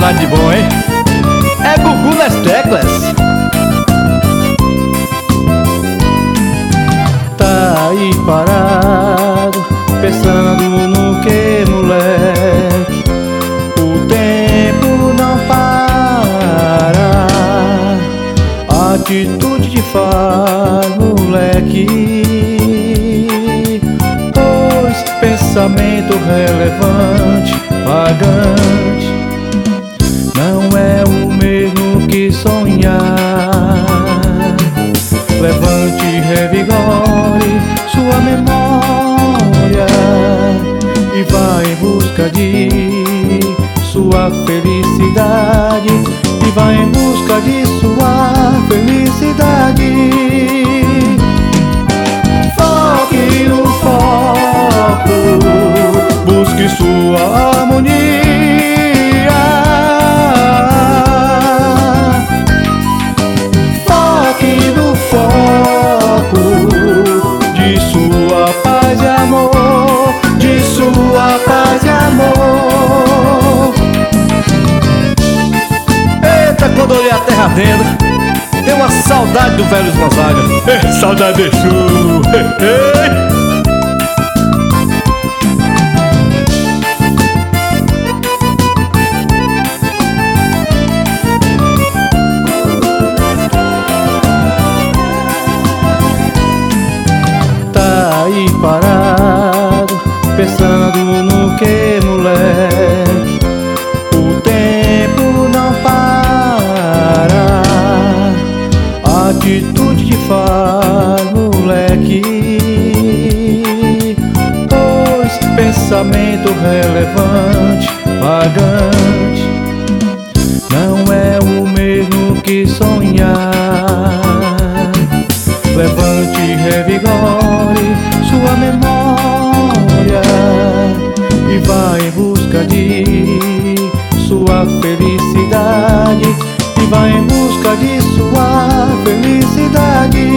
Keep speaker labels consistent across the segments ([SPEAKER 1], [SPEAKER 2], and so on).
[SPEAKER 1] saudade de bom, hein? É Gugu nas teclas.
[SPEAKER 2] Tá aí parado, pensando no que, moleque? O tempo não para. Atitude de faz, moleque. Pois pensamento relevante, vagante, não é o mesmo que sonhar. Levante e revigore sua memória e vá em busca de sua felicidade. E vá em busca de sua felicidade. Foque no foco, busque sua harmonia. Foque no foco de sua paz e amor, de sua paz e amor.
[SPEAKER 1] Eita, quando olhei a terra dentro, deu uma saudade do velho Gonzaga. Saudade de chu.
[SPEAKER 2] Tá aí parado, pensando no que, moleque? O tempo não para. Atitude de faz, moleque. Pois pensamento relevante, vagante, não é o mesmo que sonhar. Levante e revigore sua memória e vá em busca de sua felicidade. E vá em busca de sua felicidade.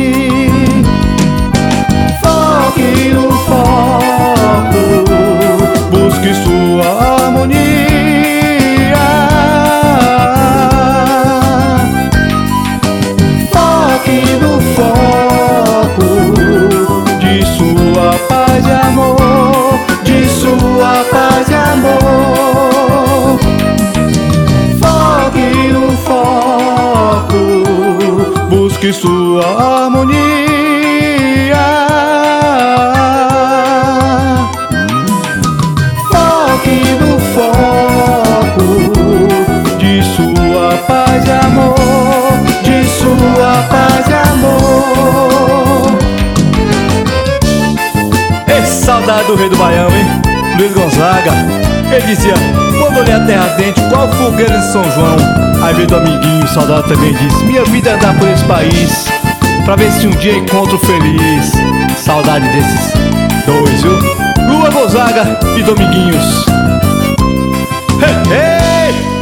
[SPEAKER 2] Foque no foco, busque sua harmonia. Foque no foco de sua paz e amor, de sua paz e amor. Foque no foco, busque sua harmonia. Foque no foco de sua paz e amor, de sua paz e amor.
[SPEAKER 1] Saudade do rei do Baião, hein? Luiz Gonzaga. Ele dizia: quando olhei a terra dente, qual fogueira de São João? Aí veio do amiguinho, saudade também disse: minha vida é andar por esse país, pra ver se um dia encontro feliz. Saudade desses dois, viu? Lua Gonzaga e Dominguinhos. Hey, hey!